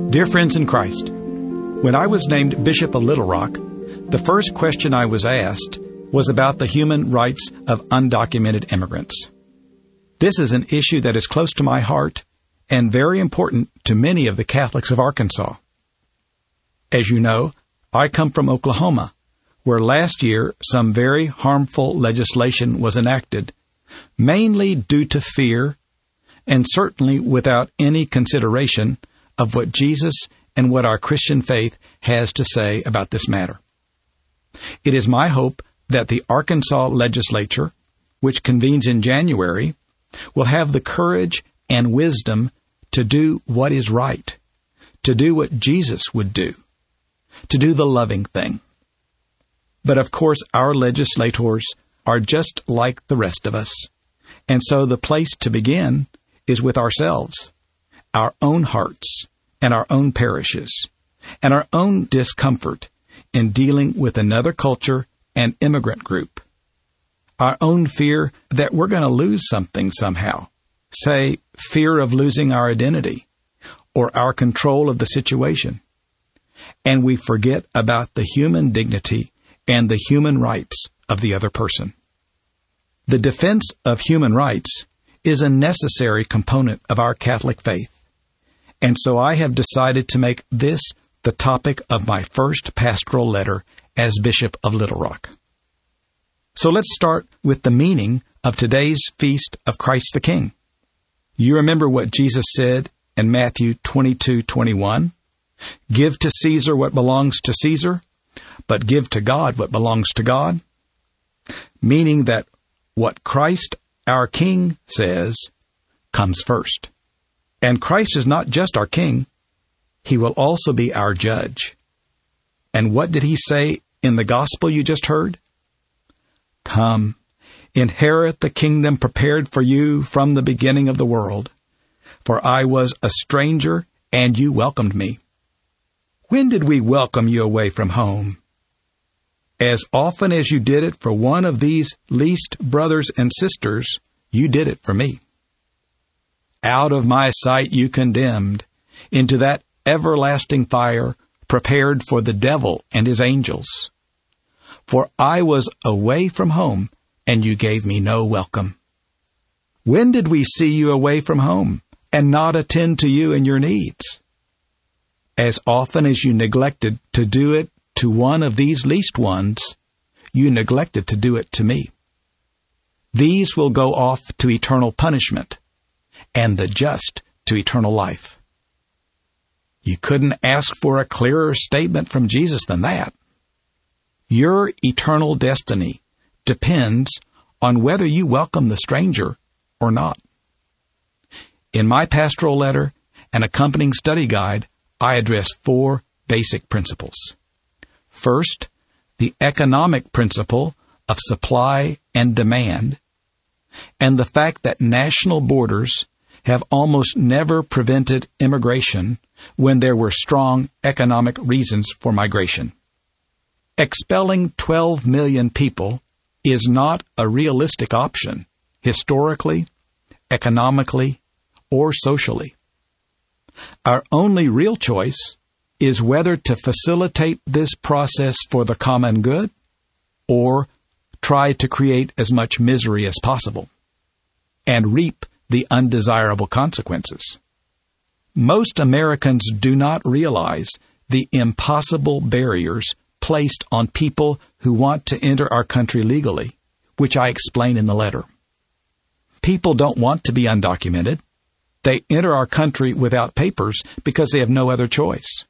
Dear friends in Christ, when I was named Bishop of Little Rock, the first question I was asked was about the human rights of undocumented immigrants. This is an issue that is close to my heart and very important to many of the Catholics of Arkansas. As you know, I come from Oklahoma, where last year some very harmful legislation was enacted, mainly due to fear and certainly without any consideration of what Jesus and what our Christian faith has to say about this matter. It is my hope that the Arkansas legislature, which convenes in January, will have the courage and wisdom to do what is right, to do what Jesus would do, to do the loving thing. But of course, our legislators are just like the rest of us, and so the place to begin is with ourselves, our own hearts, and our own parishes, and our own discomfort in dealing with another culture and immigrant group. Our own fear that we're going to lose something somehow, say, fear of losing our identity or our control of the situation. And we forget about the human dignity and the human rights of the other person. The defense of human rights is a necessary component of our Catholic faith. And so I have decided to make this the topic of my first pastoral letter as Bishop of Little Rock. So let's start with the meaning of today's feast of Christ the King. You remember what Jesus said in Matthew 22:21? Give to Caesar what belongs to Caesar, but give to God what belongs to God. Meaning that what Christ, our King, says comes first. And Christ is not just our King. He will also be our judge. And what did he say in the gospel you just heard? Come, inherit the kingdom prepared for you from the beginning of the world. For I was a stranger, and you welcomed me. When did we welcome you away from home? As often as you did it for one of these least brothers and sisters, you did it for me. Out of my sight you condemned, into that everlasting fire prepared for the devil and his angels. For I was away from home, and you gave me no welcome. When did we see you away from home, and not attend to you and your needs? As often as you neglected to do it to one of these least ones, you neglected to do it to me. These will go off to eternal punishment, and the just to eternal life. You couldn't ask for a clearer statement from Jesus than that. Your eternal destiny depends on whether you welcome the stranger or not. In my pastoral letter and accompanying study guide, I address 4 basic principles. First, the economic principle of supply and demand, and the fact that national borders have almost never prevented immigration when there were strong economic reasons for migration. Expelling 12 million people is not a realistic option, historically, economically, or socially. Our only real choice is whether to facilitate this process for the common good or try to create as much misery as possible and reap the undesirable consequences. Most Americans do not realize the impossible barriers placed on people who want to enter our country legally, which I explain in the letter. People don't want to be undocumented. They enter our country without papers because they have no other choice.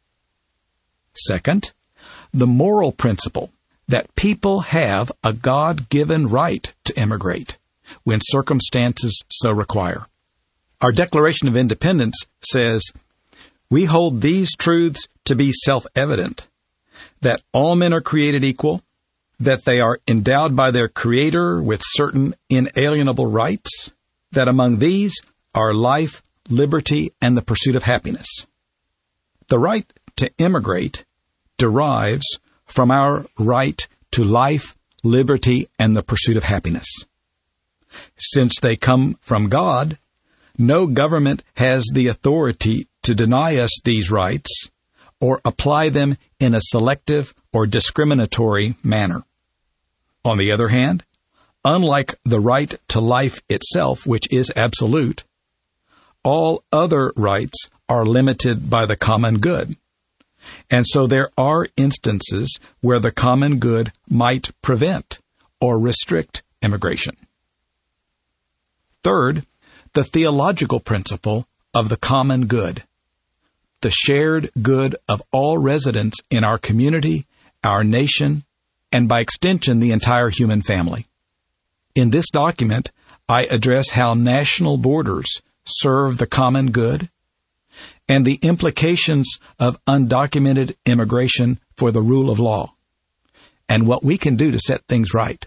Second, the moral principle that people have a God-given right to immigrate when circumstances so require. Our Declaration of Independence says, "We hold these truths to be self-evident, that all men are created equal, that they are endowed by their Creator with certain inalienable rights, that among these are life, liberty, and the pursuit of happiness." The right to immigrate derives from our right to life, liberty, and the pursuit of happiness. Since they come from God, no government has the authority to deny us these rights or apply them in a selective or discriminatory manner. On the other hand, unlike the right to life itself, which is absolute, all other rights are limited by the common good. And so there are instances where the common good might prevent or restrict immigration. Third, the theological principle of the common good, the shared good of all residents in our community, our nation, and by extension, the entire human family. In this document, I address how national borders serve the common good and the implications of undocumented immigration for the rule of law, and what we can do to set things right.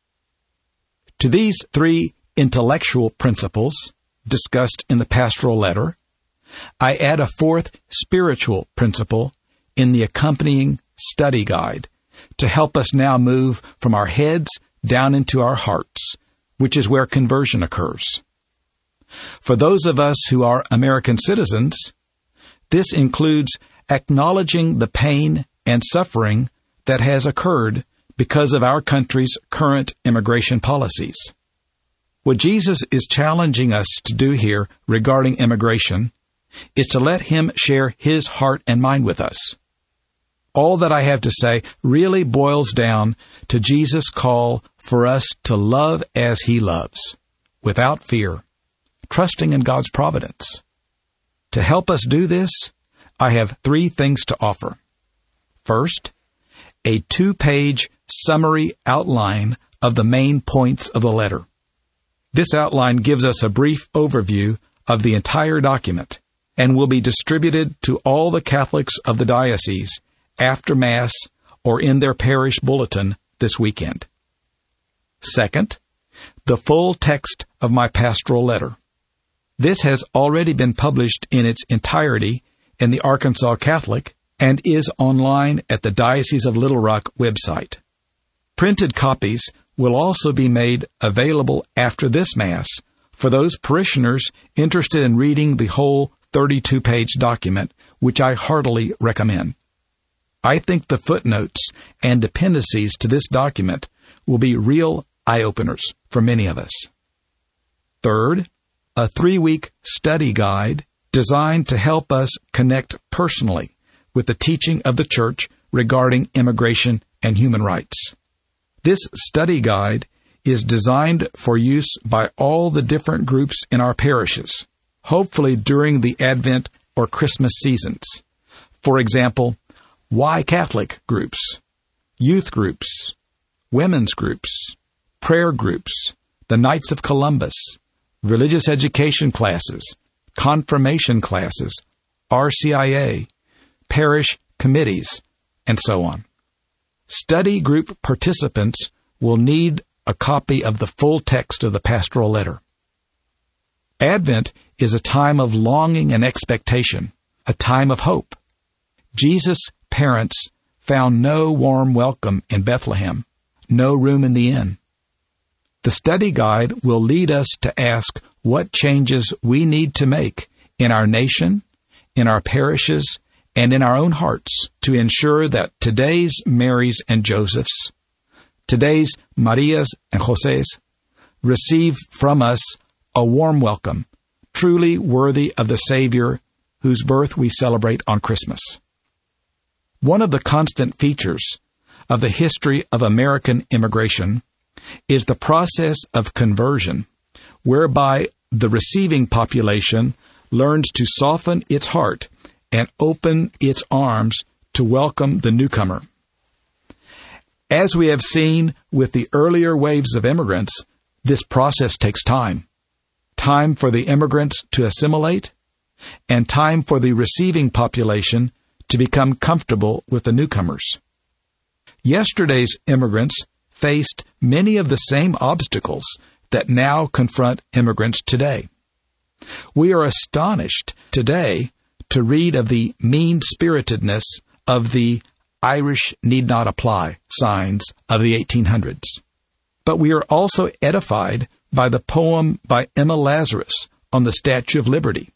To these three intellectual principles discussed in the pastoral letter, I add a fourth spiritual principle in the accompanying study guide to help us now move from our heads down into our hearts, which is where conversion occurs. For those of us who are American citizens, this includes acknowledging the pain and suffering that has occurred because of our country's current immigration policies. What Jesus is challenging us to do here regarding immigration is to let Him share His heart and mind with us. All that I have to say really boils down to Jesus' call for us to love as He loves, without fear, trusting in God's providence. To help us do this, I have three things to offer. First, a 2-page summary outline of the main points of the letter. This outline gives us a brief overview of the entire document and will be distributed to all the Catholics of the diocese after Mass or in their parish bulletin this weekend. Second, the full text of my pastoral letter. This has already been published in its entirety in the Arkansas Catholic and is online at the Diocese of Little Rock website. Printed copies will also be made available after this Mass for those parishioners interested in reading the whole 32-page document, which I heartily recommend. I think the footnotes and appendices to this document will be real eye-openers for many of us. Third, a 3-week study guide designed to help us connect personally with the teaching of the Church regarding immigration and human rights. This study guide is designed for use by all the different groups in our parishes, hopefully during the Advent or Christmas seasons. For example, Why Catholic groups, youth groups, women's groups, prayer groups, the Knights of Columbus, religious education classes, confirmation classes, RCIA, parish committees, and so on. Study group participants will need a copy of the full text of the pastoral letter. Advent is a time of longing and expectation, a time of hope. Jesus' parents found no warm welcome in Bethlehem, no room in the inn. The study guide will lead us to ask what changes we need to make in our nation, in our parishes, and in our own hearts to ensure that today's Marys and Josephs, today's Marias and Joses, receive from us a warm welcome, truly worthy of the Savior whose birth we celebrate on Christmas. One of the constant features of the history of American immigration is the process of conversion, whereby the receiving population learns to soften its heart and open its arms to welcome the newcomer. As we have seen with the earlier waves of immigrants, this process takes time. Time for the immigrants to assimilate, and time for the receiving population to become comfortable with the newcomers. Yesterday's immigrants faced many of the same obstacles that now confront immigrants today. We are astonished today to read of the mean-spiritedness of the Irish need not apply signs of the 1800s. But we are also edified by the poem by Emma Lazarus on the Statue of Liberty,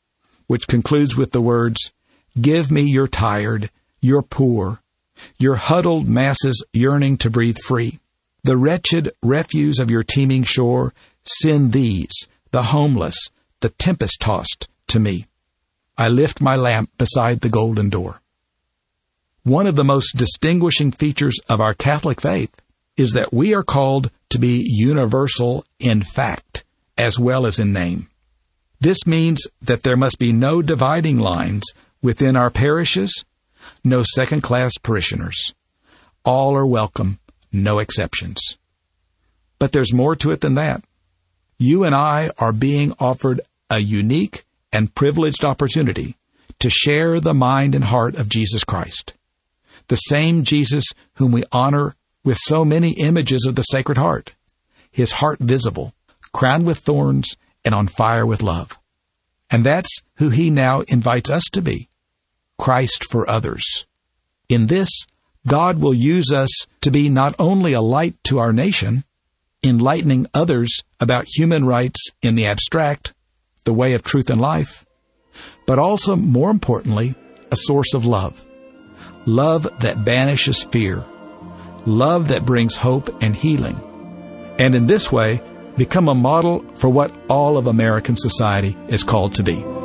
which concludes with the words, "Give me your tired, your poor, your huddled masses yearning to breathe free. The wretched refuse of your teeming shore, send these, the homeless, the tempest-tossed, to me. I lift my lamp beside the golden door." One of the most distinguishing features of our Catholic faith is that we are called to be universal in fact as well as in name. This means that there must be no dividing lines within our parishes, no second-class parishioners. All are welcome, no exceptions. But there's more to it than that. You and I are being offered a unique and privileged opportunity to share the mind and heart of Jesus Christ, the same Jesus whom we honor with so many images of the Sacred Heart, his heart visible, crowned with thorns and on fire with love. And that's who he now invites us to be, Christ for others. In this, God will use us to be not only a light to our nation, enlightening others about human rights in the abstract, the way of truth and life, but also, more importantly, a source of love. Love that banishes fear. Love that brings hope and healing. And in this way, become a model for what all of American society is called to be.